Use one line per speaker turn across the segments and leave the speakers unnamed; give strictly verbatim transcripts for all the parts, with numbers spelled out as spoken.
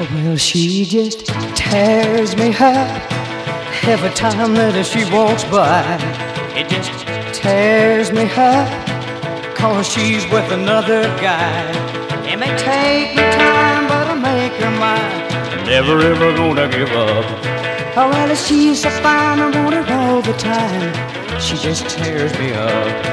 Well, she just tears me up every time that she walks by. It just tears me up, cause she's with another guy. It may take me time, but I'll make her mine. Never ever gonna give up. Oh, well, she's so fine, I want her all the time. She just tears me up.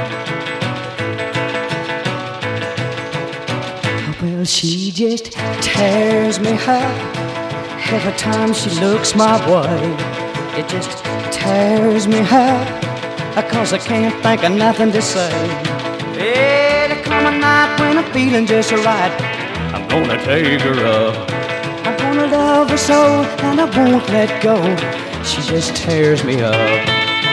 Well, she just tears me up every time she looks my way. It just tears me up, cause I can't think of nothing to say. Yeah, there come a night when I'm feeling just right. I'm gonna take her up. I'm gonna love her so, and I won't let go. She just tears me up.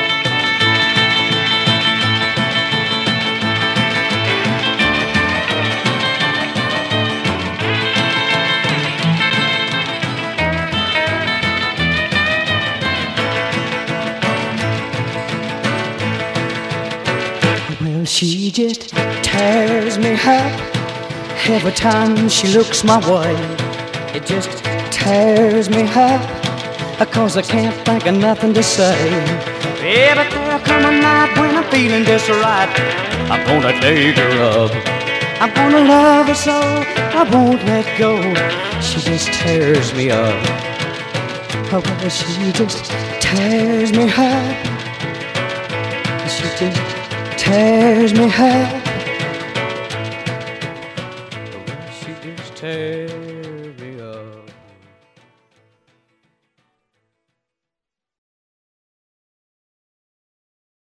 Well, she just tears me up every time she looks my way. It just tears me up, cause I can't think of nothing to say. Yeah, but there'll come a night when I'm feeling just right. I'm gonna take her up. I'm gonna love her so, I won't let go. She just tears me up. Oh, well, she just tears me up. She just tears me up. She just tears